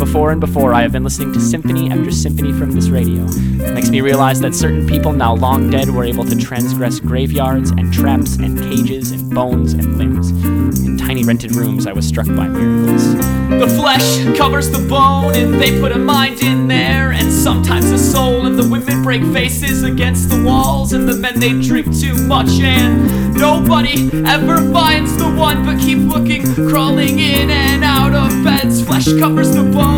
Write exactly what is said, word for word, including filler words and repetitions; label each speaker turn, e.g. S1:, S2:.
S1: before and before, I have been listening to symphony after symphony from this radio. It makes me realize that certain people now long dead were able to transgress graveyards and traps and cages and bones and limbs. In tiny rented rooms, I was struck by miracles. The flesh covers the bone, and they put a mind in there, and sometimes a soul, and the women break faces against the walls, and the men, they drink too much, and nobody ever finds the one, but keep looking, crawling in and out of beds. Flesh covers the bone.